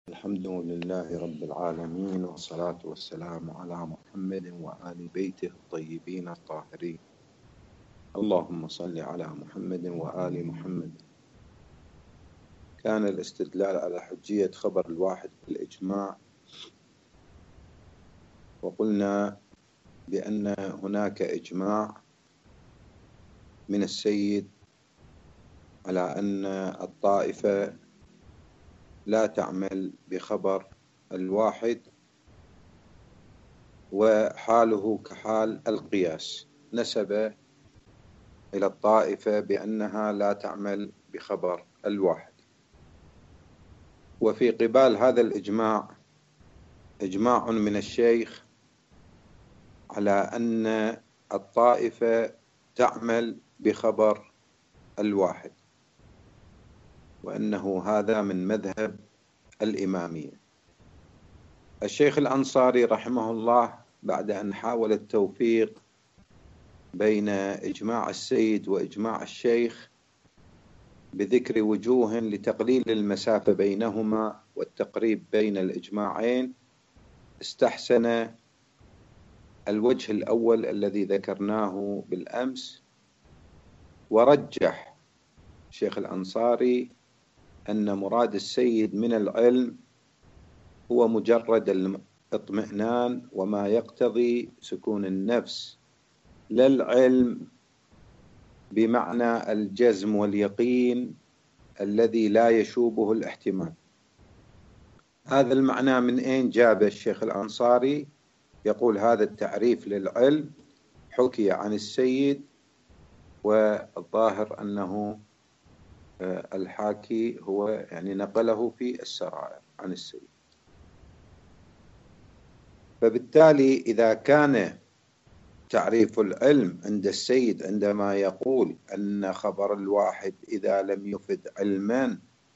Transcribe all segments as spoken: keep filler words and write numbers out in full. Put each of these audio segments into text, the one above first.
الحمد لله رب العالمين، والصلاة والسلام على محمد وآل بيته الطيبين الطاهرين. اللهم صل على محمد وآل محمد. كان الاستدلال على حجية خبر الواحد بالإجماع، وقلنا بأن هناك إجماع من السيد على أن الطائفة لا تعمل بخبر الواحد، وحاله كحال القياس، نسب إلى الطائفة بأنها لا تعمل بخبر الواحد. وفي قبال هذا الإجماع إجماع من الشيخ على أن الطائفة تعمل بخبر الواحد، وأنه هذا من مذهب الإمامية. الشيخ الأنصاري رحمه الله بعد أن حاول التوفيق بين إجماع السيد وإجماع الشيخ بذكر وجوه لتقليل المسافة بينهما والتقريب بين الإجماعين، استحسن الوجه الأول الذي ذكرناه بالأمس، ورجح الشيخ الأنصاري أن مراد السيد من العلم هو مجرد الاطمئنان وما يقتضي سكون النفس، لا العلم بمعنى الجزم واليقين الذي لا يشوبه الاحتمال. هذا المعنى من أين جاب الشيخ الأنصاري؟ يقول هذا التعريف للعلم حكي عن السيد، والظاهر أنه الحاكي هو يعني نقله في السرائر عن السيد. فبالتالي إذا كان تعريف العلم عند السيد عندما يقول أن خبر الواحد إذا لم يفد علما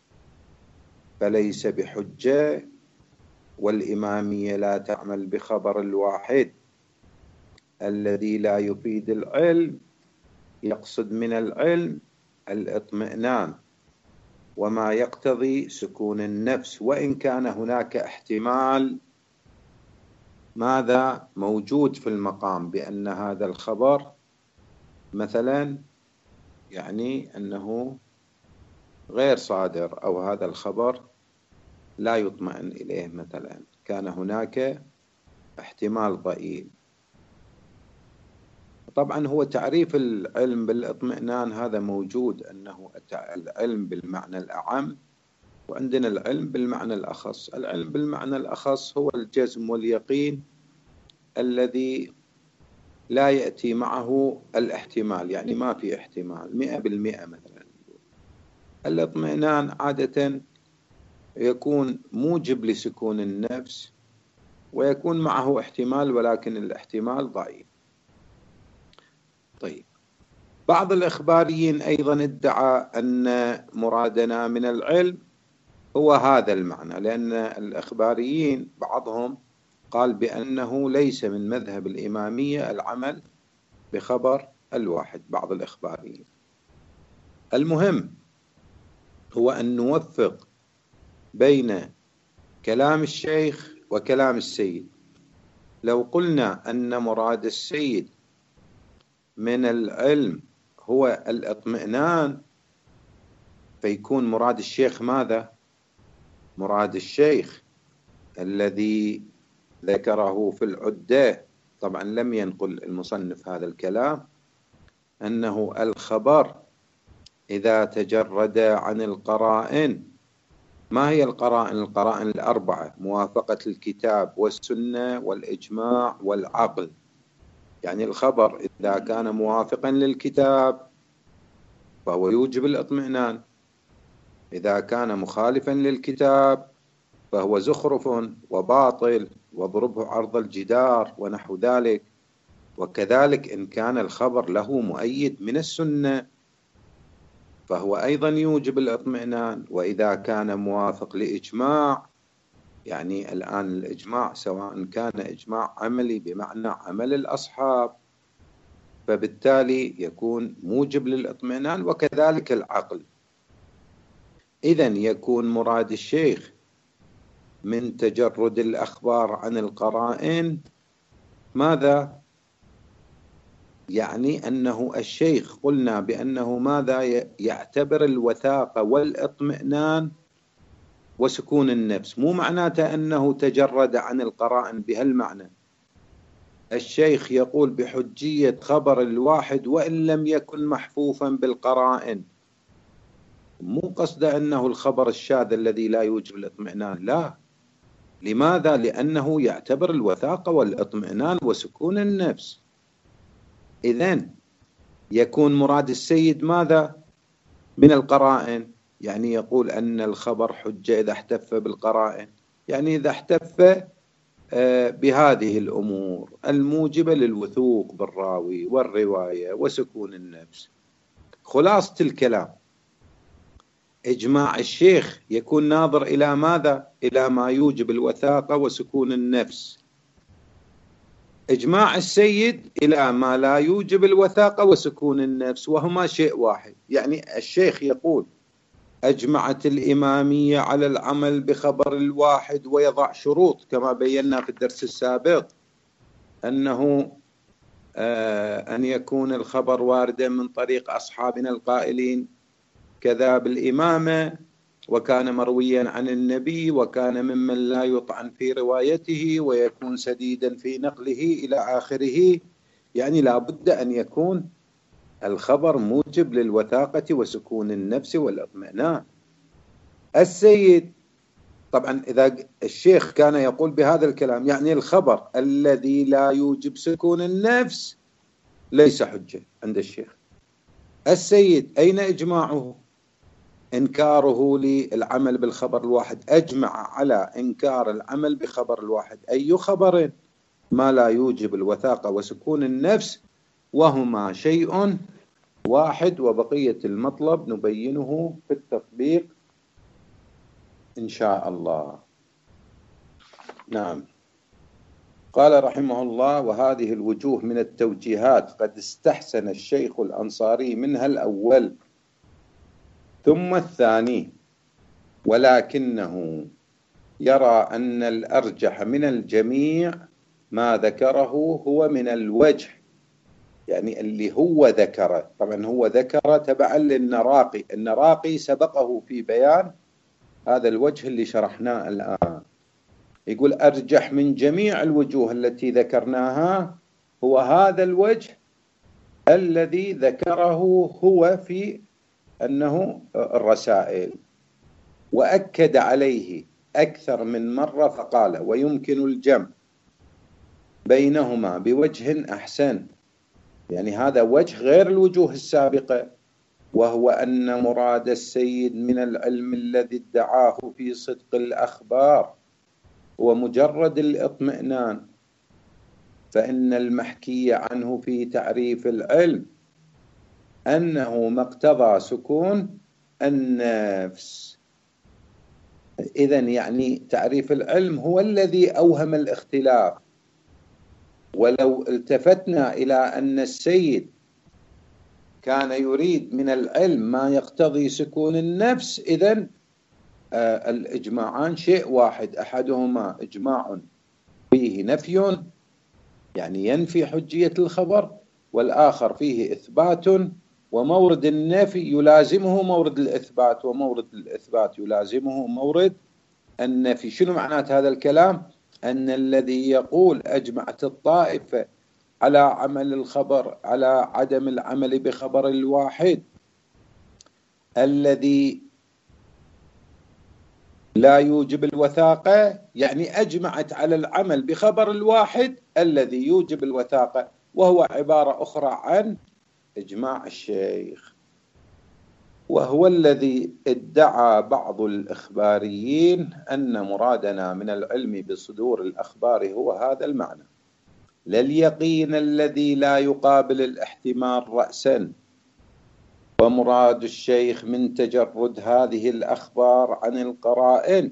فليس بحجة، والإمامية لا تعمل بخبر الواحد الذي لا يفيد العلم، يقصد من العلم الاطمئنان وما يقتضي سكون النفس، وإن كان هناك احتمال ماذا موجود في المقام بأن هذا الخبر مثلا يعني أنه غير صادر، أو هذا الخبر لا يطمئن إليه، مثلا كان هناك احتمال ضئيل. طبعا هو تعريف العلم بالاطمئنان هذا موجود، أنه العلم بالمعنى الأعم، وعندنا العلم بالمعنى الأخص. العلم بالمعنى الأخص هو الجزم واليقين الذي لا يأتي معه الاحتمال، يعني ما في احتمال مئة بالمئة. مثلا الاطمئنان عادة يكون موجب لسكون النفس، ويكون معه احتمال ولكن الاحتمال ضعيف. طيب، بعض الإخباريين أيضا ادعى أن مرادنا من العلم هو هذا المعنى، لأن الإخباريين بعضهم قال بأنه ليس من مذهب الإمامية العمل بخبر الواحد، بعض الإخباريين. المهم هو أن نوفق بين كلام الشيخ وكلام السيد. لو قلنا أن مراد السيد من العلم هو الاطمئنان، فيكون مراد الشيخ ماذا؟ مراد الشيخ الذي ذكره في العدة، طبعا لم ينقل المصنف هذا الكلام، أنه الخبر إذا تجرد عن القرائن. ما هي القرائن؟ القرائن الأربعة: موافقة الكتاب والسنة والإجماع والعقل. يعني الخبر إذا كان موافقا للكتاب فهو يوجب الاطمئنان، إذا كان مخالفا للكتاب فهو زخرف وباطل واضربه عرض الجدار ونحو ذلك. وكذلك إن كان الخبر له مؤيد من السنة فهو أيضا يوجب الاطمئنان. وإذا كان موافق لإجماع، يعني الآن الإجماع سواء كان إجماع عملي بمعنى عمل الأصحاب، فبالتالي يكون موجب للاطمئنان، وكذلك العقل. إذن يكون مراد الشيخ من تجرد الأخبار عن القرائن ماذا؟ يعني أنه الشيخ قلنا بأنه ماذا يعتبر الوثاقة والاطمئنان وسكون النفس، مو معناته أنه تجرد عن القرائن بهالمعنى. الشيخ يقول بحجية خبر الواحد وإن لم يكن محفوفا بالقرائن، مو قصد أنه الخبر الشاذ الذي لا يوجب الاطمئنان، لا. لماذا؟ لأنه يعتبر الوثاقة والاطمئنان وسكون النفس. إذن يكون مراد السيد ماذا؟ من القرائن، يعني يقول أن الخبر حجة إذا احتف بالقرائن، يعني إذا احتف بهذه الأمور الموجبة للوثوق بالراوي والرواية وسكون النفس. خلاصة الكلام، إجماع الشيخ يكون ناظر إلى ماذا؟ إلى ما يوجب الوثاقة وسكون النفس. إجماع السيد إلى ما لا يوجب الوثاقة وسكون النفس، وهما شيء واحد. يعني الشيخ يقول أجمعت الإمامية على العمل بخبر الواحد ويضع شروط كما بينا في الدرس السابق، أنه آه أن يكون الخبر واردا من طريق أصحابنا القائلين كذا بالإمامة، وكان مرويا عن النبي، وكان ممن لا يطعن في روايته، ويكون سديدا في نقله إلى آخره. يعني لا بد أن يكون الخبر موجب للوثاقة وسكون النفس والاطمئنان. السيد طبعا إذا الشيخ كان يقول بهذا الكلام، يعني الخبر الذي لا يوجب سكون النفس ليس حجة عند الشيخ. السيد أين إجماعه؟ إنكاره للعمل بالخبر الواحد. أجمع على إنكار العمل بخبر الواحد. أي خبر؟ ما لا يوجب الوثاقة وسكون النفس، وهما شيء واحد، وبقية المطلب نبينه في التطبيق إن شاء الله. نعم. قال رحمه الله: وهذه الوجوه من التوجيهات قد استحسن الشيخ الأنصاري منها الأول ثم الثاني، ولكنه يرى أن الأرجح من الجميع ما ذكره هو من الوجه، يعني اللي هو ذكره. طبعا هو ذكر تبعا للنراقي، النراقي سبقه في بيان هذا الوجه اللي شرحناه الآن. يقول أرجح من جميع الوجوه التي ذكرناها هو هذا الوجه الذي ذكره هو في أنه الرسائل، وأكد عليه أكثر من مرة فقال: ويمكن الجمع بينهما بوجه أحسن، يعني هذا وجه غير الوجوه السابقة، وهو أن مراد السيد من العلم الذي ادعاه في صدق الأخبار هو مجرد الاطمئنان، فإن المحكي عنه في تعريف العلم أنه ما اقتضى سكون النفس. إذن يعني تعريف العلم هو الذي أوهم الاختلاف. ولو التفتنا إلى أن السيد كان يريد من العلم ما يقتضي سكون النفس، إذن آه الإجماعان شيء واحد، أحدهما إجماع فيه نفي يعني ينفي حجية الخبر، والآخر فيه إثبات ومورد النفي يلازمه مورد الإثبات، ومورد الإثبات يلازمه مورد النفي. شنو معنات هذا الكلام؟ أن الذي يقول أجمعت الطائفة على عمل الخبر على عدم العمل بخبر الواحد الذي لا يوجب الوثاقة، يعني أجمعت على العمل بخبر الواحد الذي يوجب الوثاقة، وهو عبارة أخرى عن إجماع الشيخ، وهو الذي ادعى بعض الإخباريين أن مرادنا من العلم بصدور الأخبار هو هذا المعنى، لا اليقين الذي لا يقابل الاحتمال رأسا. ومراد الشيخ من تجرد هذه الأخبار عن القرائن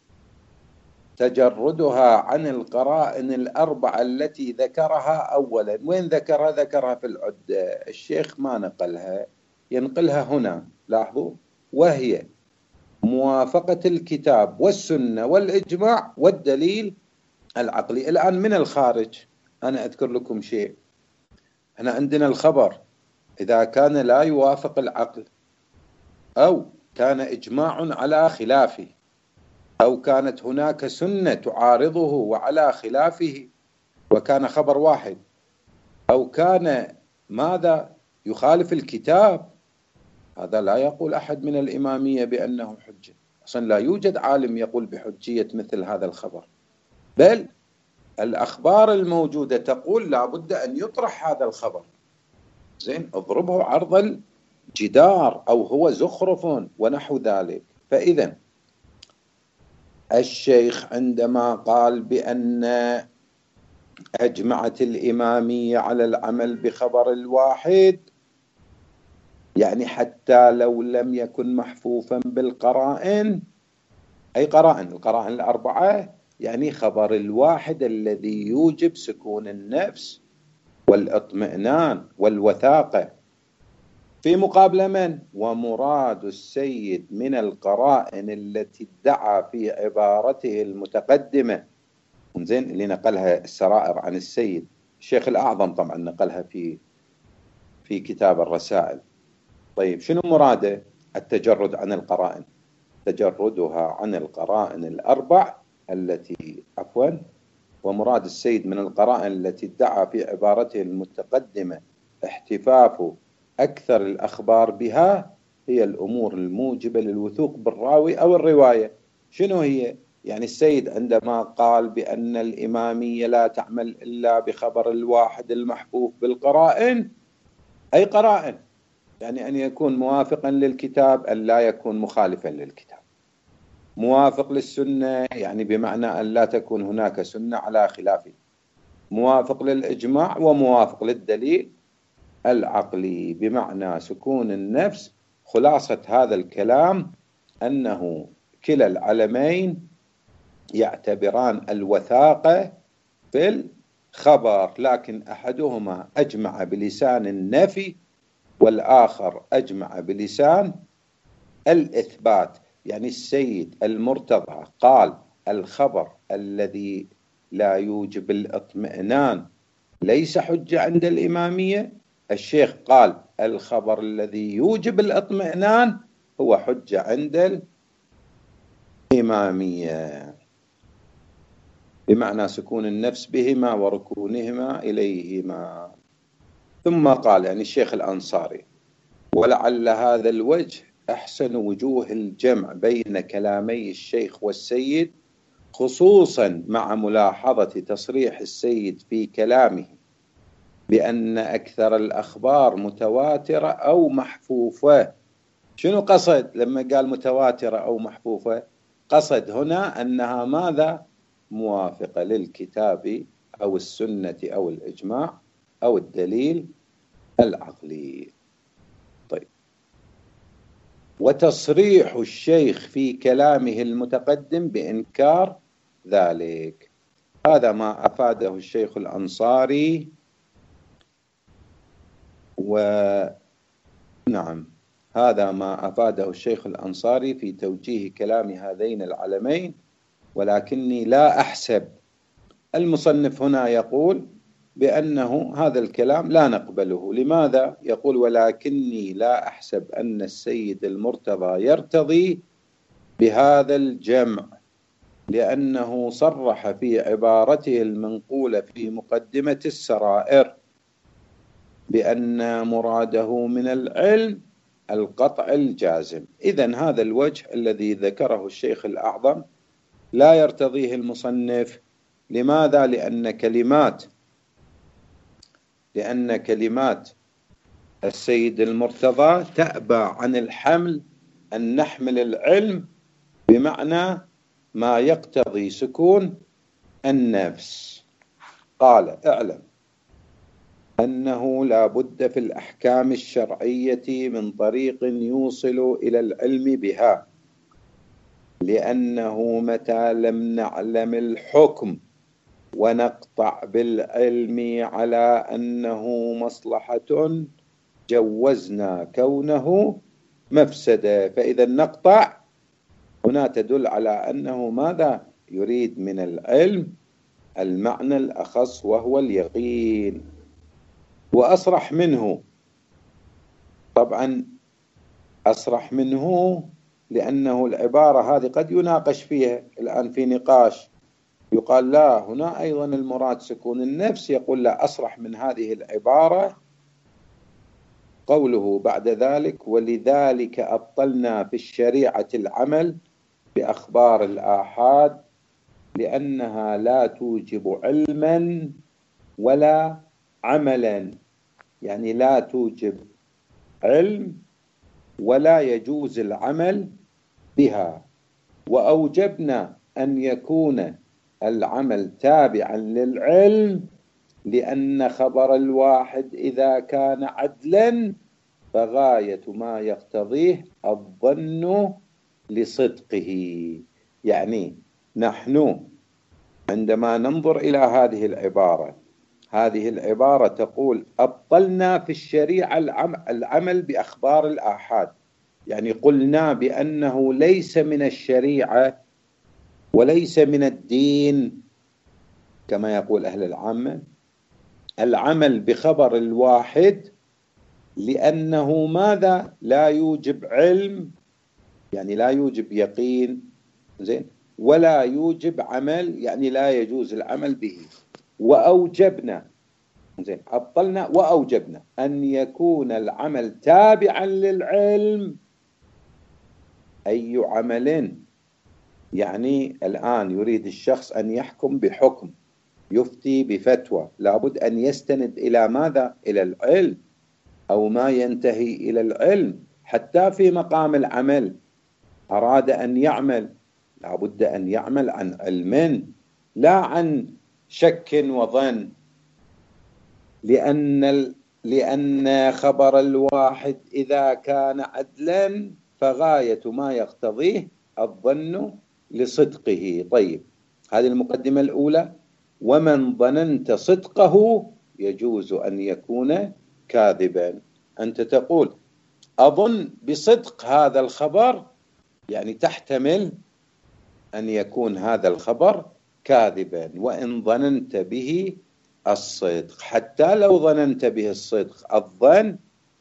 تجردها عن القرائن الأربعة التي ذكرها أولا. وين ذكرها؟ ذكرها في العدة، الشيخ ما نقلها، ينقلها هنا، لاحظوا، وهي موافقة الكتاب والسنة والإجماع والدليل العقلي. الآن من الخارج أنا أذكر لكم شيء. أنا عندنا الخبر إذا كان لا يوافق العقل، أو كان إجماع على خلافه، أو كانت هناك سنة تعارضه وعلى خلافه وكان خبر واحد، أو كان ماذا يخالف الكتاب، هذا لا يقول أحد من الإمامية بأنه حجة. أصلا لا يوجد عالم يقول بحجية مثل هذا الخبر، بل الأخبار الموجودة تقول لا بد أن يطرح هذا الخبر. زين، اضربه عرض الجدار أو هو زخرف ونحو ذلك. فإذا الشيخ عندما قال بأن أجمعت الإمامية على العمل بخبر الواحد، يعني حتى لو لم يكن محفوفا بالقرائن. أي قرائن؟ القرائن الأربعة، يعني خبر الواحد الذي يوجب سكون النفس والاطمئنان والوثاقة. في مقابل من؟ ومراد السيد من القرائن التي ادعى في عبارته المتقدمة، زين، اللي نقلها السرائر عن السيد الشيخ الأعظم، طبعا نقلها في في كتاب الرسائل. طيب شنو مراده؟ التجرد عن القرائن، تجردها عن القرائن الأربع التي عفوا ومراد السيد من القرائن التي ادعى في عبارته المتقدمة احتفاف أكثر الأخبار بها هي الأمور الموجبة للوثوق بالراوي أو الرواية. شنو هي؟ يعني السيد عندما قال بأن الإمامية لا تعمل إلا بخبر الواحد المحفوف بالقرائن، أي قرائن؟ يعني أن يكون موافقا للكتاب، أن لا يكون مخالفا للكتاب. موافق للسنة يعني بمعنى أن لا تكون هناك سنة على خلافه. موافق للإجماع وموافق للدليل العقلي بمعنى سكون النفس. خلاصة هذا الكلام أنه كلا العلمين يعتبران الوثاقة في الخبر، لكن أحدهما أجمع بلسان النفي والآخر أجمع بلسان الإثبات. يعني السيد المرتضى قال الخبر الذي لا يوجب الاطمئنان ليس حجة عند الإمامية. الشيخ قال الخبر الذي يوجب الاطمئنان هو حجة عند الإمامية، بمعنى سكون النفس بهما وركونهما إليهما. ثم قال يعني الشيخ الأنصاري ولعل هذا الوجه أحسن وجوه الجمع بين كلامي الشيخ والسيد، خصوصا مع ملاحظة تصريح السيد في كلامه بأن أكثر الأخبار متواترة أو محفوفة. شنو قصد لما قال متواترة أو محفوفة؟ قصد هنا أنها ماذا؟ موافقة للكتاب أو السنة أو الإجماع أو الدليل العقلي. طيب، وتصريح الشيخ في كلامه المتقدم بإنكار ذلك، هذا ما أفاده الشيخ الأنصاري. ونعم، هذا ما أفاده الشيخ الأنصاري في توجيه كلام هذين العلمين، ولكني لا أحسب. المصنف هنا يقول بأنه هذا الكلام لا نقبله. لماذا؟ يقول ولكني لا أحسب أن السيد المرتضى يرتضي بهذا الجمع، لأنه صرح في عبارته المنقولة في مقدمة السرائر بأن مراده من العلم القطع الجازم. إذن هذا الوجه الذي ذكره الشيخ الأعظم لا يرتضيه المصنف. لماذا؟ لأن كلمات لأن كلمات السيد المرتضى تأبى عن الحمل أن نحمل العلم بمعنى ما يقتضي سكون النفس. قال اعلم أنه لا بد في الأحكام الشرعية من طريق يوصل إلى العلم بها، لأنه متى لم نعلم الحكم ونقطع بالعلم على أنه مصلحة جوزنا كونه مفسدة. فإذا نقطع هنا تدل على أنه ماذا يريد من العلم؟ المعنى الأخص وهو اليقين. وأصرح منه، طبعا أصرح منه لأنه العبارة هذه قد يناقش فيها الآن في نقاش، يقال لا هنا أيضا المراد سكون النفس، يقول لا أصرح من هذه العبارة قوله بعد ذلك ولذلك أبطلنا في الشريعة العمل بأخبار الآحاد لأنها لا توجب علما ولا عملا، يعني لا توجب علم ولا يجوز العمل بها. وأوجبنا أن يكون العمل تابعا للعلم لأن خبر الواحد إذا كان عدلا فغاية ما يقتضيه الظن لصدقه. يعني نحن عندما ننظر إلى هذه العبارة، هذه العبارة تقول أبطلنا في الشريعة العمل بأخبار الآحاد، يعني قلنا بأنه ليس من الشريعة وليس من الدين كما يقول أهل العامة العمل بخبر الواحد، لأنه ماذا؟ لا يوجب علم، يعني لا يوجب يقين، زين، ولا يوجب عمل، يعني لا يجوز العمل به. وأوجبنا، زين، أبطلنا وأوجبنا أن يكون العمل تابعا للعلم. أي عمل؟ يعني الآن يريد الشخص أن يحكم بحكم، يفتي بفتوى، لابد أن يستند إلى ماذا؟ إلى العلم أو ما ينتهي إلى العلم. حتى في مقام العمل أراد أن يعمل لابد أن يعمل عن علم لا عن شك وظن، لأن لأن خبر الواحد إذا كان عدلا فغاية ما يقتضيه الظن لصدقه. طيب، هذه المقدمة الأولى. ومن ظننت صدقه يجوز أن يكون كاذبا. أنت تقول أظن بصدق هذا الخبر، يعني تحتمل أن يكون هذا الخبر كاذبا وإن ظننت به الصدق. حتى لو ظننت به الصدق، الظن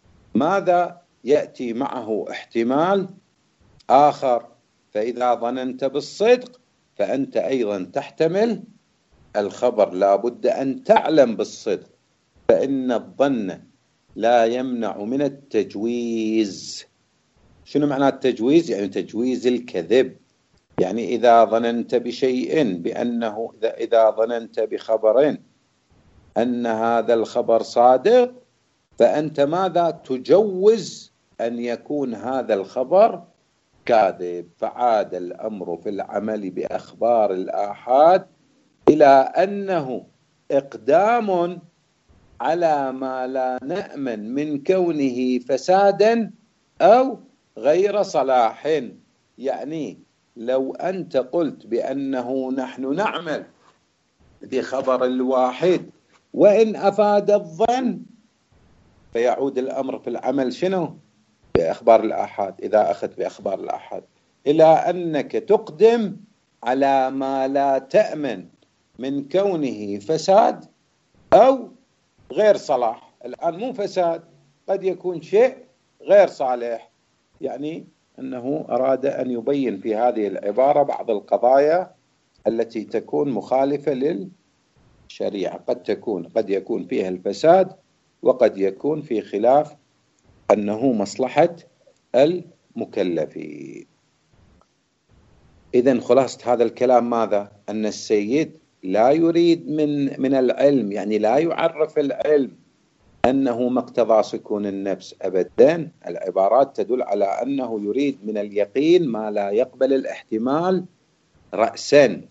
ماذا يأتي معه؟ احتمال آخر. فإذا ظننت بالصدق فأنت أيضا تحتمل الخبر، لا بد أن تعلم بالصدق، فإن الظن لا يمنع من التجويز. شنو معنى التجويز؟ يعني تجويز الكذب. يعني إذا ظننت بشيء بأنه إذا, إذا ظننت بخبر أن هذا الخبر صادق، فأنت ماذا؟ تجوز أن يكون هذا الخبر كاذب. فعاد الأمر في العمل بأخبار الآحاد إلى أنه إقدام على ما لا نأمن من كونه فسادا أو غير صلاح. يعني لو أنت قلت بأنه نحن نعمل بخبر الواحد وإن أفاد الظن، فيعود الأمر في العمل شنو؟ بأخبار الآحاد. إذا أخذ بأخبار الآحاد إلى أنك تقدم على ما لا تأمن من كونه فساد أو غير صلاح. الآن مو فساد، قد يكون شيء غير صالح. يعني أنه أراد أن يبين في هذه العبارة بعض القضايا التي تكون مخالفة للشريعة. قد تكون قد يكون فيها الفساد، وقد يكون في خلاف أنه مصلحة المكلفين. إذن خلاصة هذا الكلام ماذا؟ أن السيد لا يريد من من العلم، يعني لا يعرف العلم أنه مقتضى سكون النفس أبدا. العبارات تدل على أنه يريد من اليقين ما لا يقبل الاحتمال رأسا.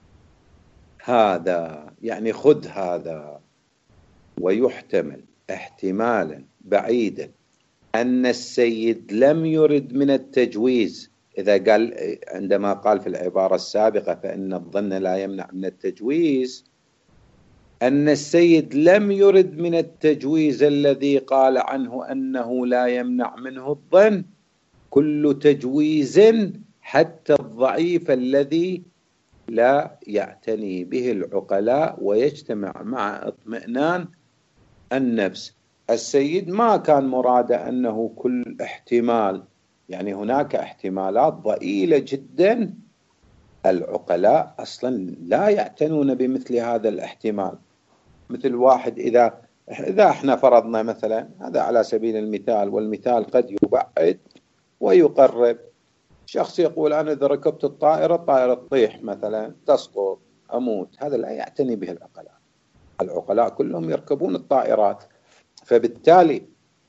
هذا يعني خذ هذا، ويحتمل احتمالا بعيدا أن السيد لم يرد من التجويز. إذا قال عندما قال في العبارة السابقة فإن الظن لا يمنع من التجويز، أن السيد لم يرد من التجويز الذي قال عنه أنه لا يمنع منه الظن. كل تجويز حتى الضعيف الذي لا يعتني به العقلاء ويجتمع مع اطمئنان النفس. السيد ما كان مراده أنه كل احتمال، يعني هناك احتمالات ضئيلة جدا العقلاء أصلا لا يعتنون بمثل هذا الاحتمال. مثل واحد إذا إذا احنا فرضنا مثلا، هذا على سبيل المثال، والمثال قد يبعد ويقرب، شخص يقول أنا إذا ركبت الطائرة الطائرة تطيح مثلا، تسقط، أموت، هذا لا يعتني به العقلاء. العقلاء كلهم يركبون الطائرات. فبالتالي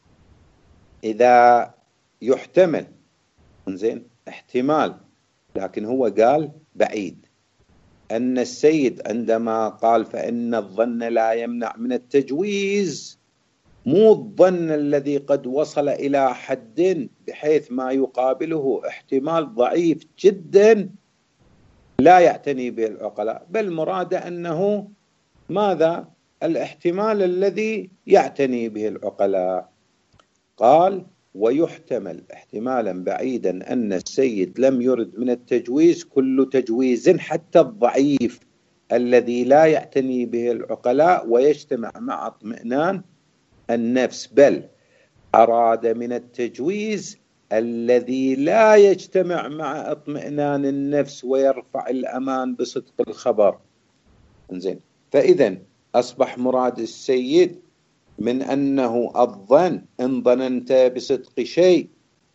إذا يحتمل، زين، احتمال، لكن هو قال بعيد، أن السيد عندما قال فإن الظن لا يمنع من التجويز، مو الظن الذي قد وصل إلى حد بحيث ما يقابله احتمال ضعيف جدا لا يعتني به العقلاء، بل مراد أنه ماذا؟ الاحتمال الذي يعتني به العقلاء. قال ويحتمل احتمالا بعيدا أن السيد لم يرد من التجويز كل تجويز حتى الضعيف الذي لا يعتني به العقلاء ويجتمع مع اطمئنان النفس، بل أراد من التجويز الذي لا يجتمع مع اطمئنان النفس ويرفع الأمان بصدق الخبر. زين، فإذا أصبح مراد السيد من أنه الظن، إن ظننت بصدق شيء،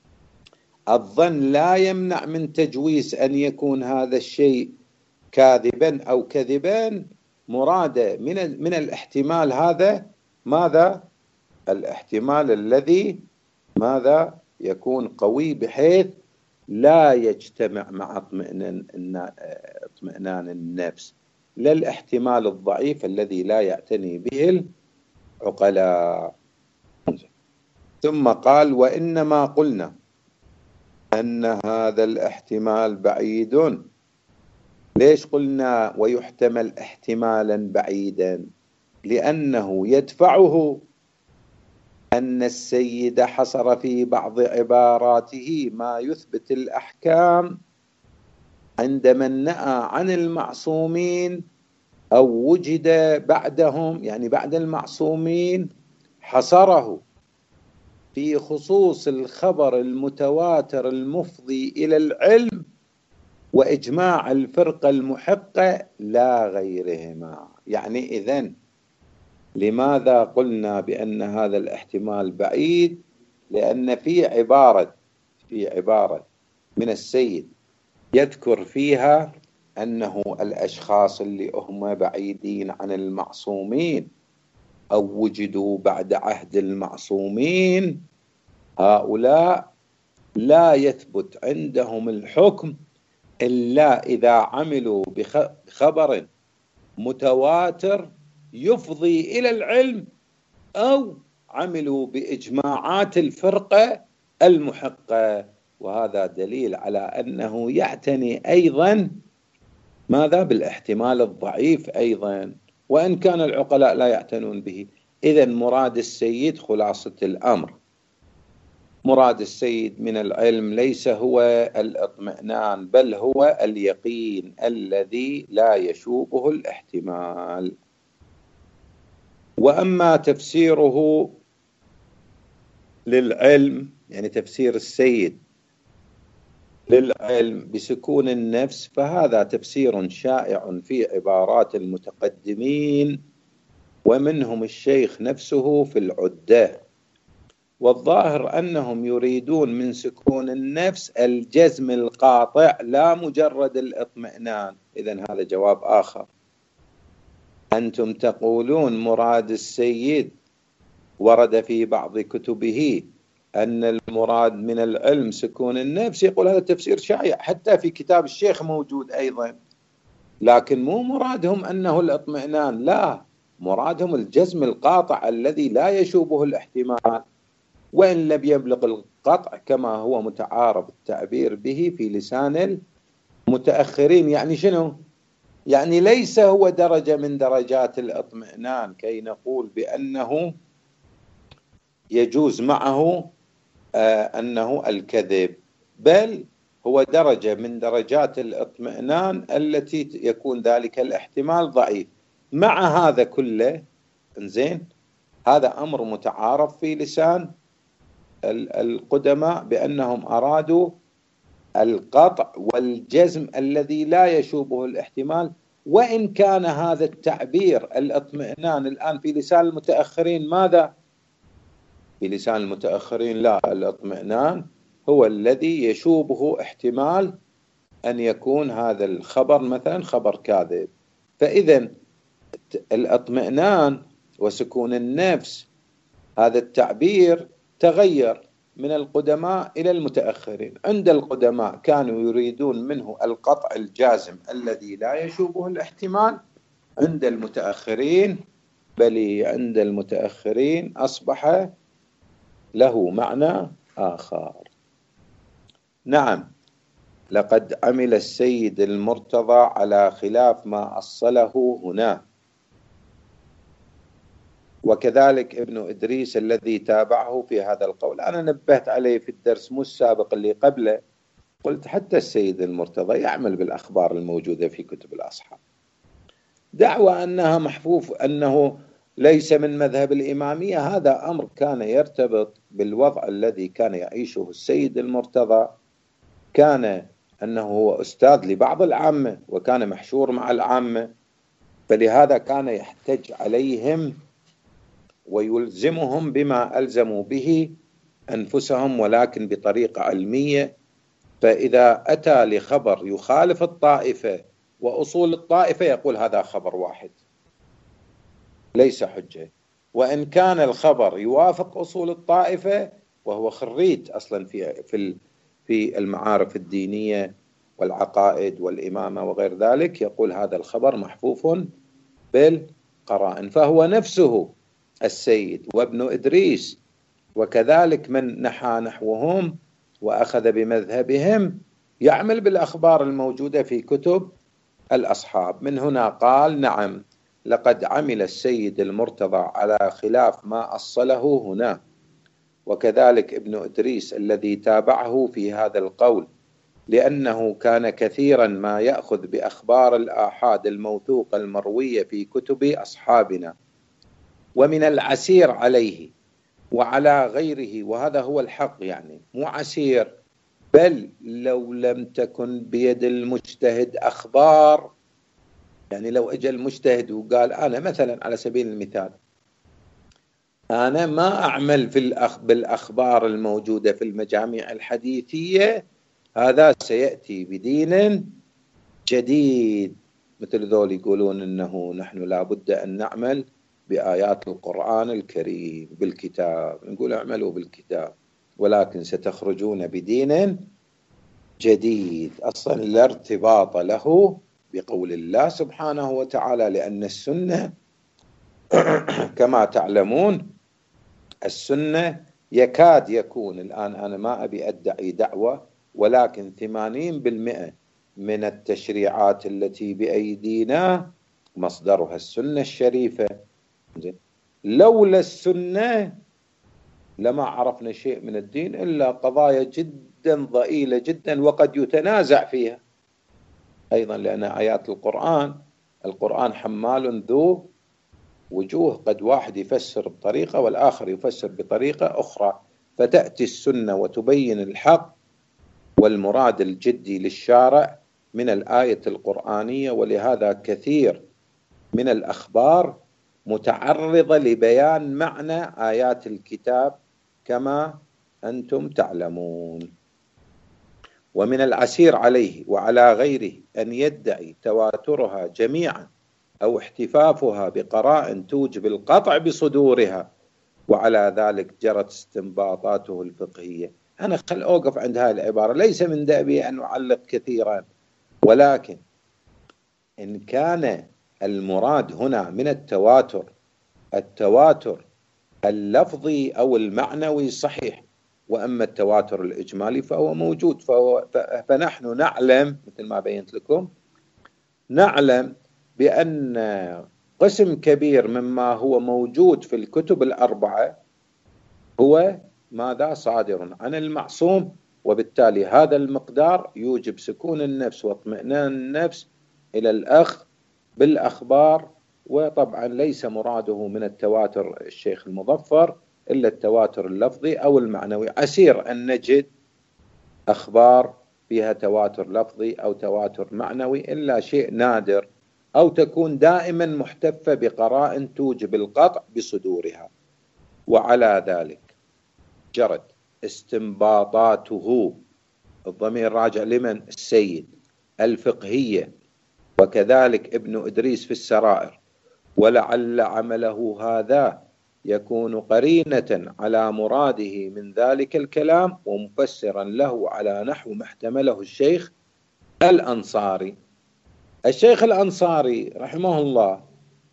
الظن لا يمنع من تجويز أن يكون هذا الشيء كاذبا أو كذبا. مراد من من الاحتمال هذا ماذا؟ الاحتمال الذي ماذا؟ يكون قوي بحيث لا يجتمع مع اطمئنان اطمئنان النفس، لا الاحتمال الضعيف الذي لا يعتني به العقلاء. ثم قال وإنما قلنا أن هذا الاحتمال بعيد. ليش قلنا ويحتمل احتمالا بعيدا؟ لأنه يدفعه أن السيد حصر في بعض عباراته ما يثبت الأحكام عند من نأى عن المعصومين أو وجد بعدهم، يعني بعد المعصومين، حصره في خصوص الخبر المتواتر المفضي إلى العلم وإجماع الفرقة المحقة لا غيرهما. يعني إذن لماذا قلنا بأن هذا الاحتمال بعيد؟ لأن في عبارة في عبارة من السيد يذكر فيها أنه الأشخاص اللي هم بعيدين عن المعصومين أو وجدوا بعد عهد المعصومين، هؤلاء لا يثبت عندهم الحكم إلا إذا عملوا بخبر متواتر يفضي إلى العلم أو عملوا بإجماعات الفرقة المحقة. وهذا دليل على أنه يعتني أيضا ماذا؟ بالاحتمال الضعيف أيضا، وإن كان العقلاء لا يعتنون به. إذن مراد السيد خلاصة الأمر، مراد السيد من العلم ليس هو الاطمئنان، بل هو اليقين الذي لا يشوبه الاحتمال. وأما تفسيره للعلم، يعني تفسير السيد للعلم بسكون النفس، فهذا تفسير شائع في عبارات المتقدمين ومنهم الشيخ نفسه في العدة. والظاهر أنهم يريدون من سكون النفس الجزم القاطع لا مجرد الاطمئنان. إذن هذا جواب آخر. أنتم تقولون مراد السيد ورد في بعض كتبه أن المراد من العلم سكون النفس، يقول هذا تفسير شائع حتى في كتاب الشيخ موجود أيضا، لكن مو مرادهم أنه الاطمئنان، لا، مرادهم الجزم القاطع الذي لا يشوبه الاحتمال، وإن لم يبلغ القطع كما هو متعارف التعبير به في لسان المتأخرين. يعني شنو؟ يعني ليس هو درجة من درجات الاطمئنان كي نقول بأنه يجوز معه آه أنه الكذب، بل هو درجة من درجات الاطمئنان التي يكون ذلك الاحتمال ضعيف. مع هذا كله إنزين هذا أمر متعارف في لسان القدماء بأنهم أرادوا القطع والجزم الذي لا يشوبه الاحتمال، وإن كان هذا التعبير الاطمئنان الآن في لسان المتأخرين ماذا؟ في لسان المتأخرين لا، الاطمئنان هو الذي يشوبه احتمال أن يكون هذا الخبر مثلا خبر كاذب. فإذا الاطمئنان وسكون النفس هذا التعبير تغير من القدماء إلى المتأخرين. عند القدماء كانوا يريدون منه القطع الجازم الذي لا يشوبه الاحتمال، عند المتأخرين بل عند المتأخرين أصبح له معنى آخر. نعم، لقد عمل السيد المرتضى على خلاف ما أصله هنا، وكذلك ابن إدريس الذي تابعه في هذا القول. أنا نبهت عليه في الدرس مو السابق اللي قبله، قلت حتى السيد المرتضى يعمل بالأخبار الموجودة في كتب الأصحاب. دعوى أنها محفوف أنه ليس من مذهب الإمامية، هذا أمر كان يرتبط بالوضع الذي كان يعيشه السيد المرتضى. كان أنه هو أستاذ لبعض العامة وكان محشور مع العامة، فلهذا كان يحتج عليهم ويلزمهم بما ألزموا به أنفسهم ولكن بطريقة علمية. فإذا أتى لخبر يخالف الطائفة وأصول الطائفة يقول هذا خبر واحد ليس حجة، وإن كان الخبر يوافق أصول الطائفة وهو خريج أصلا في في في المعارف الدينية والعقائد والإمامة وغير ذلك يقول هذا الخبر محفوف بالقرائن. فهو نفسه السيد وابن إدريس وكذلك من نحى نحوهم وأخذ بمذهبهم يعمل بالأخبار الموجودة في كتب الأصحاب. من هنا قال نعم لقد عمل السيد المرتضى على خلاف ما أصله هنا، وكذلك ابن إدريس الذي تابعه في هذا القول، لأنه كان كثيرا ما يأخذ بأخبار الآحاد الموثوقة المروية في كتب أصحابنا، ومن العسير عليه وعلى غيره، وهذا هو الحق يعني مو عسير، بل لو لم تكن بيد المجتهد أخبار، يعني لو اجى المجتهد وقال أنا مثلا على سبيل المثال أنا ما أعمل في الأخ بالأخبار الموجودة في المجاميع الحديثية، هذا سيأتي بدين جديد. مثل ذول يقولون أنه نحن لابد أن نعمل بآيات القرآن الكريم بالكتاب، نقول اعملوا بالكتاب ولكن ستخرجون بدين جديد أصلا لا ارتباط له بقول الله سبحانه وتعالى، لأن السنة كما تعلمون السنة يكاد يكون الآن، أنا ما أبي أدعي دعوة، ولكن ثمانين بالمئة من التشريعات التي بأيدينا مصدرها السنة الشريفة. لولا السنة لما عرفنا شيء من الدين إلا قضايا جدا ضئيلة جدا وقد يتنازع فيها أيضا، لأن آيات القرآن القرآن حمال ذو وجوه، قد واحد يفسر بطريقة والآخر يفسر بطريقة أخرى، فتأتي السنة وتبين الحق والمراد الجدي للشارع من الآية القرآنية. ولهذا كثير من الأخبار متعرضة لبيان معنى آيات الكتاب كما أنتم تعلمون. ومن العسير عليه وعلى غيره أن يدعي تواترها جميعا أو احتفافها بقرائن توجب القطع بصدورها، وعلى ذلك جرت استنباطاته الفقهية. أنا خل أوقف عند هذه العبارة، ليس من دأبي أن أعلق كثيرا، ولكن إن كان المراد هنا من التواتر التواتر اللفظي أو المعنوي صحيح، وأما التواتر الإجمالي فهو موجود. فهو فنحن نعلم مثل ما بينت لكم، نعلم بأن قسم كبير مما هو موجود في الكتب الأربعة هو ماذا صادر عن المعصوم وبالتالي هذا المقدار يوجب سكون النفس واطمئنان النفس إلى الأخذ بالأخبار. وطبعا ليس مراده من التواتر الشيخ المظفر إلا التواتر اللفظي أو المعنوي. عسير أن نجد أخبار فيها تواتر لفظي أو تواتر معنوي، إلا شيء نادر، أو تكون دائما محتفة بقرائن توجب القطع بصدورها. وعلى ذلك جرت استنباطاته، الضمير راجع لمن؟ السيد، الفقهية، وكذلك ابن إدريس في السرائر. ولعل عمله هذا يكون قرينة على مراده من ذلك الكلام ومفسرا له على نحو ما احتمله الشيخ الأنصاري. الشيخ الأنصاري رحمه الله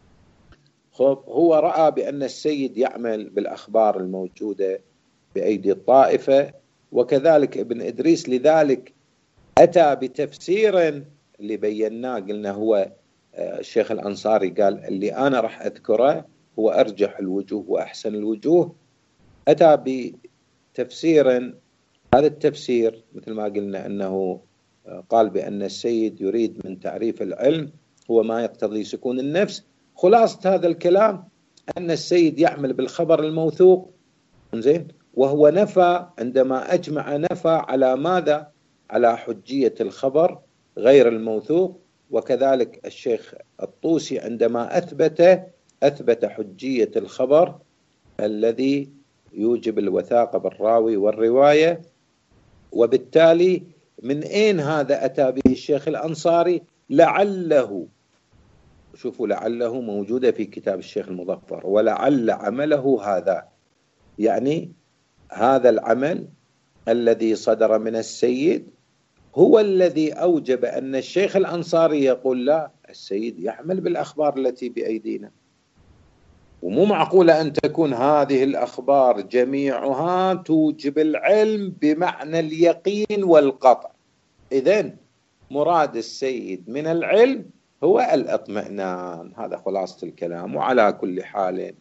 هو رأى بأن السيد يعمل بالأخبار الموجودة بأيدي الطائفة، وكذلك ابن إدريس، لذلك أتى بتفسير اللي بيناه. قلنا هو الشيخ الأنصاري قال اللي أنا راح أذكره هو أرجح الوجوه وأحسن الوجوه، أتى بتفسير. هذا التفسير مثل ما قلنا أنه قال بأن السيد يريد من تعريف العلم هو ما يقتضي سكون النفس. خلاصة هذا الكلام أن السيد يعمل بالخبر الموثوق، زين، وهو نفى عندما أجمع نفى على ماذا؟ على حجية الخبر غير الموثوق. وكذلك الشيخ الطوسي عندما أثبت أثبت حجية الخبر الذي يوجب الوثاقة بالراوي والرواية. وبالتالي من أين هذا أتى به الشيخ الأنصاري؟ لعله، شوفوا لعله موجودة في كتاب الشيخ المظفر، ولعل عمله هذا، يعني هذا العمل الذي صدر من السيد هو الذي أوجب أن الشيخ الأنصاري يقول لا، السيد يعمل بالأخبار التي بأيدينا، ومو معقولة أن تكون هذه الأخبار جميعها توجب العلم بمعنى اليقين والقطع. إذن مراد السيد من العلم هو الاطمئنان. هذا خلاصة الكلام. وعلى كل حال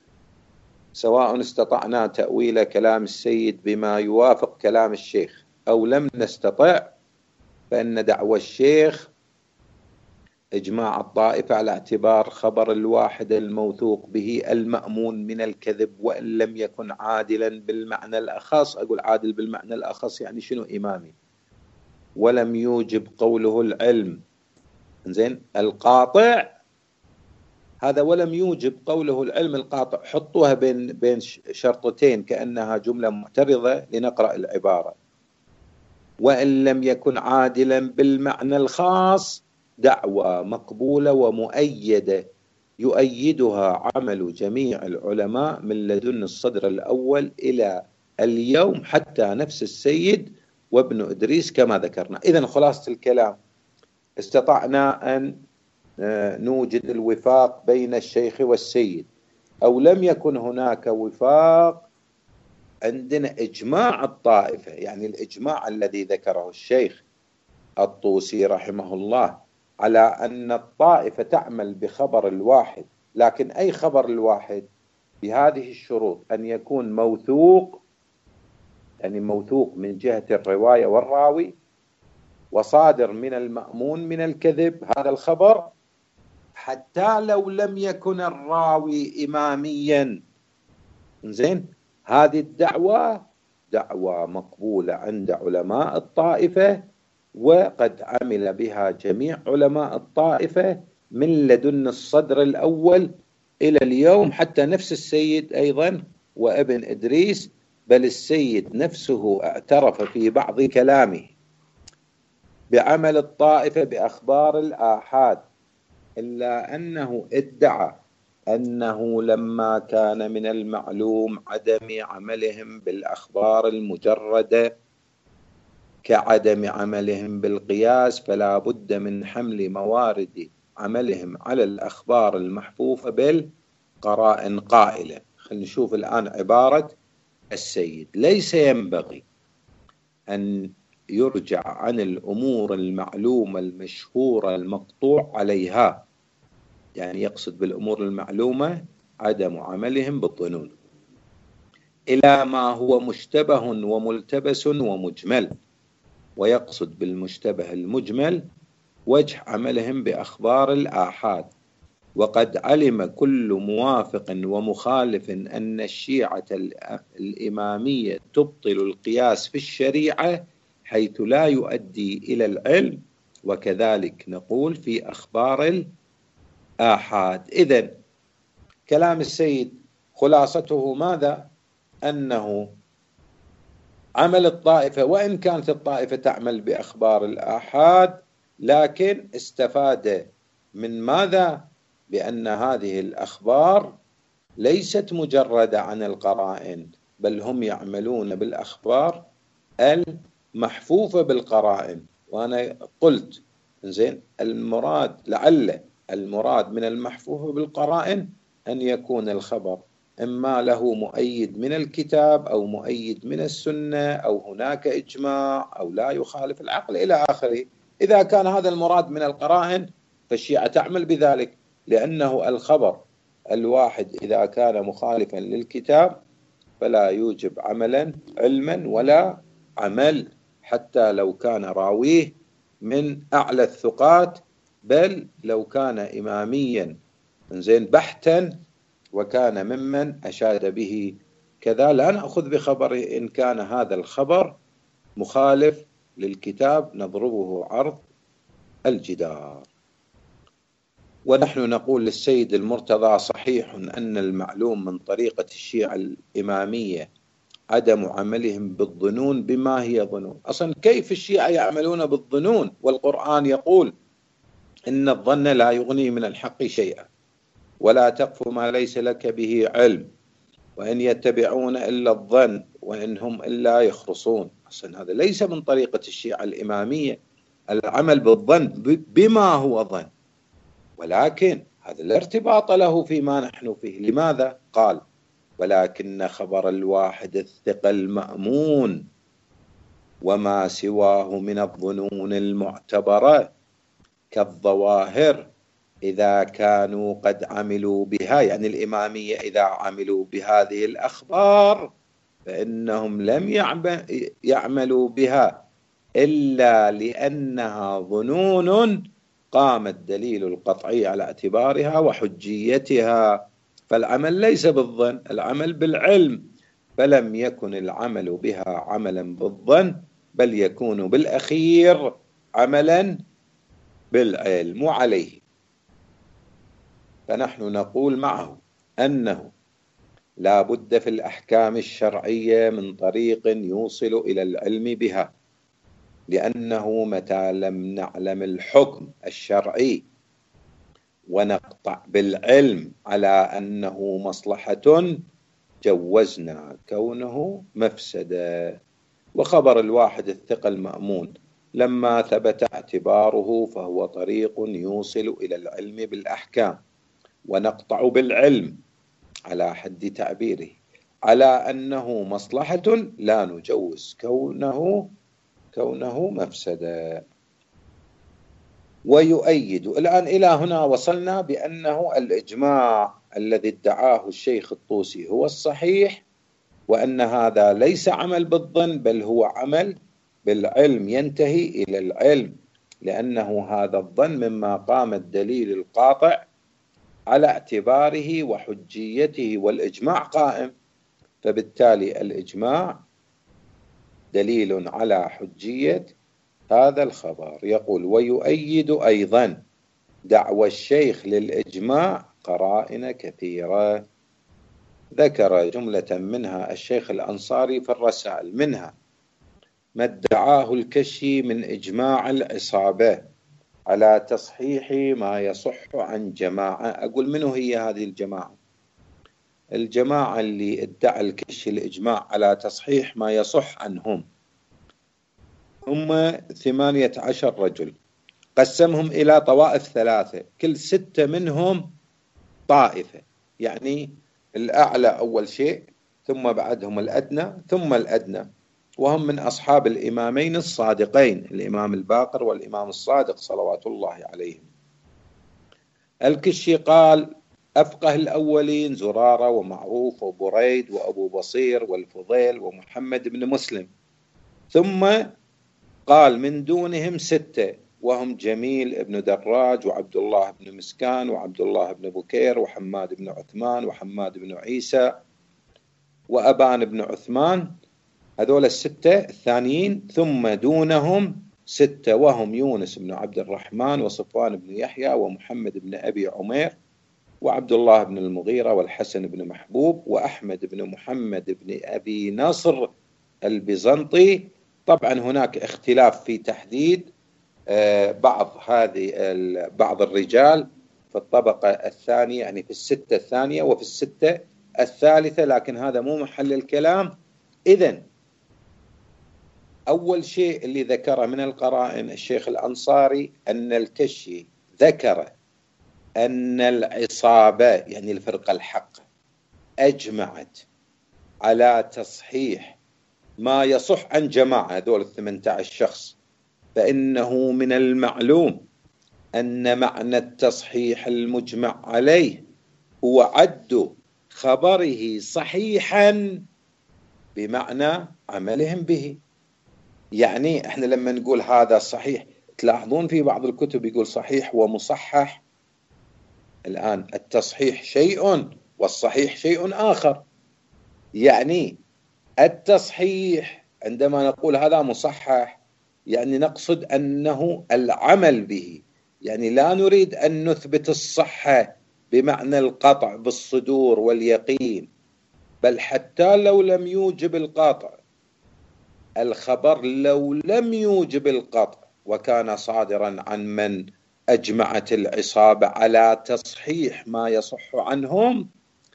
سواء استطعنا تأويل كلام السيد بما يوافق كلام الشيخ أو لم نستطع، فإن دعوى الشيخ إجماع الطائفة على اعتبار خبر الواحد الموثوق به المأمون من الكذب، وإن لم يكن عادلا بالمعنى الأخص. أقول عادل بالمعنى الأخص يعني شنو؟ إمامي. ولم يوجب قوله العلم، زين، القاطع هذا، ولم يوجب قوله العلم القاطع. حطوها بين بين شرطتين كأنها جملة معترضة لنقرأ العبارة. وإن لم يكن عادلا بالمعنى الخاص دعوة مقبولة ومؤيدة يؤيدها عمل جميع العلماء من لدن الصدر الأول إلى اليوم حتى نفس السيد وابن إدريس كما ذكرنا. إذن خلاصة الكلام استطعنا أن نوجد الوفاق بين الشيخ والسيد، أو لم يكن هناك وفاق عندنا إجماع الطائفة، يعني الإجماع الذي ذكره الشيخ الطوسي رحمه الله على أن الطائفة تعمل بخبر الواحد. لكن أي خبر الواحد؟ بهذه الشروط: أن يكون موثوق، يعني موثوق من جهة الرواية والراوي، وصادر من المأمون من الكذب هذا الخبر، حتى لو لم يكن الراوي إماميا. زين، هذه الدعوة دعوة مقبولة عند علماء الطائفة، وقد عمل بها جميع علماء الطائفة من لدن الصدر الأول إلى اليوم حتى نفس السيد أيضا وابن إدريس. بل السيد نفسه اعترف في بعض كلامه بعمل الطائفة بأخبار الآحاد، إلا أنه ادعى أنه لما كان من المعلوم عدم عملهم بالأخبار المجردة كعدم عملهم بالقياس، فلا بد من حمل موارد عملهم على الأخبار المحفوفة بالقرائن قائلة. خلينا نشوف الآن عبارة السيد: ليس ينبغي أن يرجع عن الأمور المعلومة المشهورة المقطوع عليها، يعني يقصد بالأمور المعلومة عدم عملهم بالظنون، إلى ما هو مشتبه وملتبس ومجمل، ويقصد بالمشتبه المجمل وجه عملهم بأخبار الآحاد. وقد علم كل موافق ومخالف أن الشيعة الإمامية تبطل القياس في الشريعة حيث لا يؤدي إلى العلم، وكذلك نقول في أخبار الآحاد. إذن كلام السيد خلاصته ماذا؟ أنه عمل الطائفة، وإن كانت الطائفة تعمل بأخبار الآحاد، لكن استفاد من ماذا؟ بأن هذه الأخبار ليست مجردة عن القرائن، بل هم يعملون بالأخبار المحفوفة بالقرائن. وأنا قلت زين المراد لعل المراد من المحفوفة بالقرائن أن يكون الخبر إما له مؤيد من الكتاب أو مؤيد من السنة أو هناك إجماع أو لا يخالف العقل إلى آخره. إذا كان هذا المراد من القرائن فالشيعة تعمل بذلك، لأنه الخبر الواحد إذا كان مخالفا للكتاب فلا يوجب عملا علما ولا عمل، حتى لو كان راويه من أعلى الثقات، بل لو كان إماميا زين بحتا وكان ممن أشاد به كذا لا نأخذ بخبره إن كان هذا الخبر مخالف للكتاب، نضربه عرض الجدار. ونحن نقول للسيد المرتضى صحيح أن المعلوم من طريقة الشيعة الإمامية عدم عملهم بالظنون بما هي ظنون. أصلا كيف الشيعة يعملون بالظنون والقرآن يقول إن الظن لا يغني من الحق شيئا ولا تقف ما ليس لك به علم وإن يتبعون إلا الظن وإن هم إلا يخرصون. أصلا هذا ليس من طريقة الشيعة الإمامية العمل بالظن بما هو ظن، ولكن هذا الارتباط له فيما نحن فيه. لماذا؟ قال ولكن خبر الواحد الثقة المأمون وما سواه من الظنون المعتبرة كالظواهر إذا كانوا قد عملوا بها، يعني الإمامية إذا عملوا بهذه الأخبار فإنهم لم يعملوا بها إلا لأنها ظنون قام الدليل القطعي على اعتبارها وحجيتها، فالعمل ليس بالظن، العمل بالعلم، فلم يكن العمل بها عملا بالظن بل يكون بالأخير عملا بالعلم. وعليه فنحن نقول معه أنه لا بد في الأحكام الشرعية من طريق يوصل إلى العلم بها، لأنه متى لم نعلم الحكم الشرعي ونقطع بالعلم على أنه مصلحة جوزنا كونه مفسدة. وخبر الواحد الثقة المأمون لما ثبت اعتباره فهو طريق يوصل إلى العلم بالأحكام، ونقطع بالعلم على حد تعبيره على أنه مصلحة لا نجوز كونه كونه مفسدة. ويؤيد الآن إلى هنا وصلنا بأنه الإجماع الذي ادعاه الشيخ الطوسي هو الصحيح، وأن هذا ليس عمل بالظن بل هو عمل بالعلم ينتهي إلى العلم، لأنه هذا الظن مما قام الدليل القاطع على اعتباره وحجيته، والإجماع قائم، فبالتالي الإجماع دليل على حجية هذا الخبر. يقول ويؤيد أيضا دعوى الشيخ للإجماع قرائن كثيرة، ذكر جملة منها الشيخ الأنصاري في الرسائل، منها ما ادعاه الكشي من إجماع العصابة على تصحيح ما يصح عن جماعة. أقول منو هي هذه الجماعة؟ الجماعة اللي ادعى الكشي الإجماع على تصحيح ما يصح عنهم هم ثمانية عشر رجل، قسمهم إلى طوائف ثلاثة، كل ستة منهم طائفة، يعني الأعلى أول شيء ثم بعدهم الأدنى ثم الأدنى، وهم من أصحاب الإمامين الصادقين الإمام الباقر والإمام الصادق صلوات الله عليهم. الكشي قال أفقه الأولين زرارة ومعروف وبريد وأبو بصير والفضيل ومحمد بن مسلم، ثم قال من دونهم ستة وهم جميل بن دراج وعبد الله بن مسكان وعبد الله بن بكير وحماد بن عثمان وحماد بن عيسى وأبان بن عثمان، هذول الستة الثانيين. ثم دونهم ستة وهم يونس بن عبد الرحمن وصفوان بن يحيى ومحمد بن أبي عمير وعبد الله بن المغيرة والحسن بن محبوب وأحمد بن محمد بن أبي نصر البيزنطي. طبعا هناك اختلاف في تحديد بعض هذه بعض الرجال في الطبقة الثانية، يعني في الستة الثانية وفي الستة الثالثة، لكن هذا مو محل الكلام. إذن أول شيء اللي ذكره من القرائن الشيخ الأنصاري أن الكشي ذكر أن العصابة يعني الفرقة الحق أجمعت على تصحيح ما يصح عن جماعة هذول الثمانية عشر شخص، فإنه من المعلوم أن معنى التصحيح المجمع عليه هو عد خبره صحيحا بمعنى عملهم به. يعني احنا لما نقول هذا صحيح، تلاحظون في بعض الكتب يقول صحيح ومصحح. الآن التصحيح شيء والصحيح شيء آخر. يعني التصحيح عندما نقول هذا مصحح يعني نقصد أنه العمل به، يعني لا نريد أن نثبت الصحة بمعنى القطع بالصدور واليقين، بل حتى لو لم يوجب القطع الخبر، لو لم يوجب القطع وكان صادرا عن من أجمعت العصابة على تصحيح ما يصح عنهم،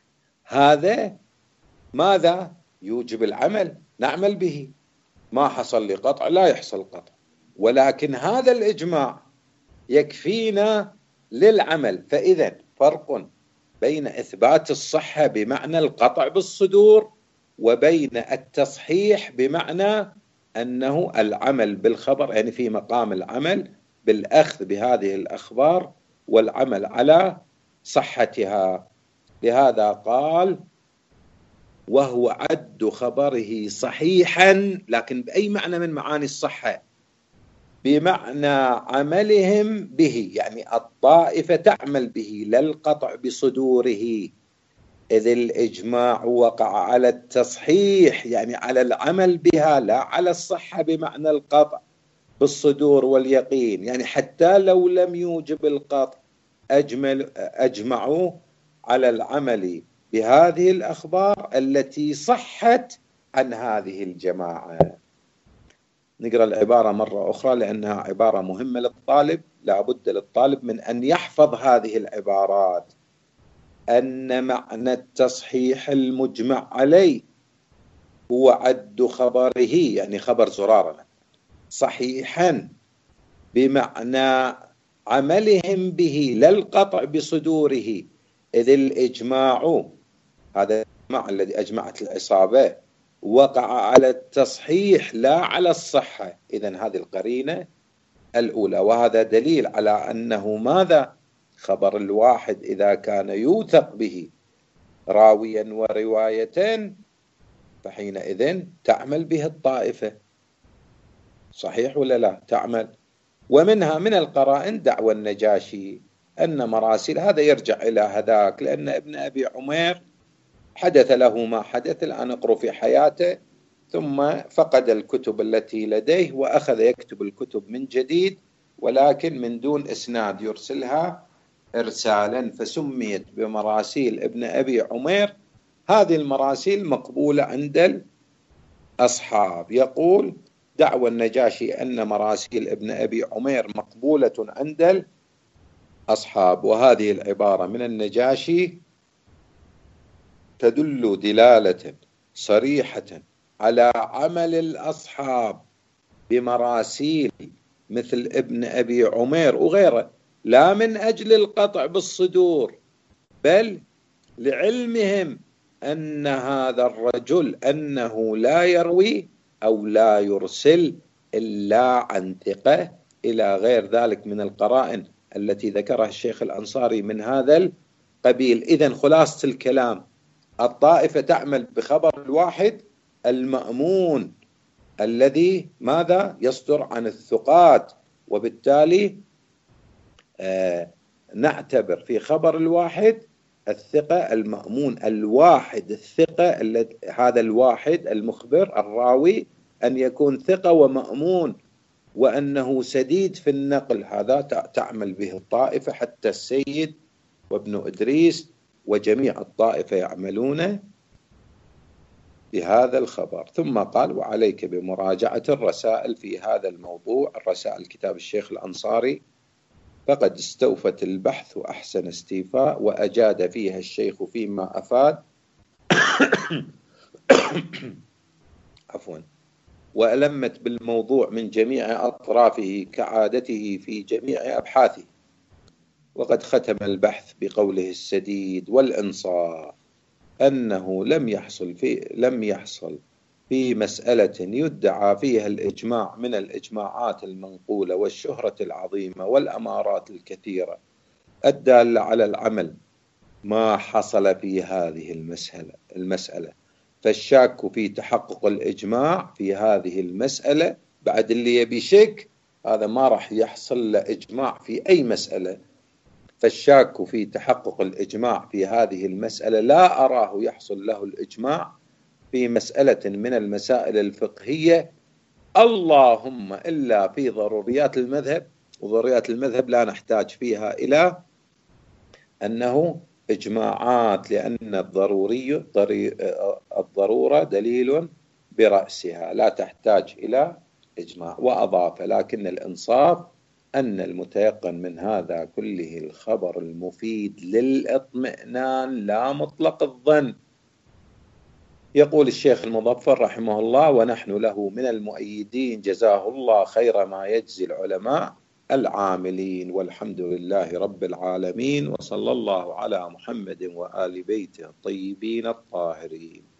هذا ماذا يوجب العمل، نعمل به. ما حصل لقطع لا يحصل قطع، ولكن هذا الإجماع يكفينا للعمل. فإذا فرق بين إثبات الصحة بمعنى القطع بالصدور وبين التصحيح بمعنى أنه العمل بالخبر، يعني في مقام العمل بالأخذ بهذه الأخبار والعمل على صحتها. لهذا قال وهو عد خبره صحيحا، لكن بأي معنى من معاني الصحة؟ بمعنى عملهم به، يعني الطائفة تعمل به لا القطع بصدوره، إذ الإجماع وقع على التصحيح يعني على العمل بها لا على الصحة بمعنى القطع بالصدور واليقين. يعني حتى لو لم يوجب القطع أجمل أجمعوا على العمل بهذه الأخبار التي صحت عن هذه الجماعة. نقرأ العبارة مرة أخرى لأنها عبارة مهمة للطالب، لا بد للطالب من أن يحفظ هذه العبارات. أن معنى التصحيح المجمع عليه هو عد خبره، يعني خبر زرارة صحيحا بمعنى عملهم به لا القطع بصدوره، إذ الإجماع، هذا الإجماع الذي أجمعت العصابة، وقع على التصحيح لا على الصحة. إذن هذه القرينة الأولى، وهذا دليل على أنه ماذا؟ خبر الواحد إذا كان يوثق به راويا ورواية فحينئذ تعمل به الطائفة. صحيح ولا لا؟ تعمل. ومنها من القرائن دعوى النجاشي أن مراسيل، هذا يرجع إلى هذاك، لأن ابن أبي عمير حدث له ما حدث الآن اقرأ في حياته، ثم فقد الكتب التي لديه وأخذ يكتب الكتب من جديد، ولكن من دون إسناد، يرسلها إرسالا، فسميت بمراسيل ابن أبي عمير. هذه المراسيل مقبولة عند الأصحاب. يقول دعوى النجاشي أن مراسيل ابن أبي عمير مقبولة عند الأصحاب، وهذه العبارة من النجاشي تدل دلالة صريحة على عمل الأصحاب بمراسيل مثل ابن أبي عمير وغيره، لا من أجل القطع بالصدور، بل لعلمهم أن هذا الرجل أنه لا يروي أو لا يرسل إلا عن ثقة، إلى غير ذلك من القرائن التي ذكرها الشيخ الأنصاري من هذا قبيل. إذن خلاصة الكلام، الطائفة تعمل بخبر الواحد المأمون الذي ماذا يصدر عن الثقات، وبالتالي آه نعتبر في خبر الواحد الثقة المأمون الواحد الثقة الذي هذا الواحد المخبر الراوي أن يكون ثقة ومأمون وأنه سديد في النقل، هذا تعمل به الطائفة، حتى السيد وابن إدريس وجميع الطائفة يعملون بهذا الخبر. ثم قال: وعليك بمراجعة الرسائل في هذا الموضوع، الرسائل كتاب الشيخ الأنصاري، فقد استوفت البحث أحسن استيفاء، وأجاد فيها الشيخ فيما أفاد عفوا وألمت بالموضوع من جميع أطرافه كعادته في جميع أبحاثه. وقد ختم البحث بقوله السديد والإنصاف أنه لم يحصل في لم يحصل في مسألة يدعى فيها الإجماع من الإجماعات المنقولة والشهرة العظيمة والأمارات الكثيرة الدالة على العمل ما حصل في هذه المسألة المسألة فالشاك في تحقق الإجماع في هذه المسألة، بعد اللي يبي شك هذا ما راح يحصل له إجماع في أي مسألة، فالشاك في تحقق الإجماع في هذه المسألة لا أراه يحصل له الإجماع في مسألة من المسائل الفقهية، اللهم إلا في ضروريات المذهب، وضروريات المذهب لا نحتاج فيها إلى أنه إجماعات، لأن الضروري الضرورة دليل برأسها لا تحتاج إلى إجماع. وأضاف: لكن الإنصاف أن المتيقن من هذا كله الخبر المفيد للإطمئنان لا مطلق الظن. يقول الشيخ المظفر رحمه الله: ونحن له من المؤيدين، جزاه الله خير ما يجزي العلماء العاملين، والحمد لله رب العالمين، وصلى الله على محمد وآل بيته الطيبين الطاهرين.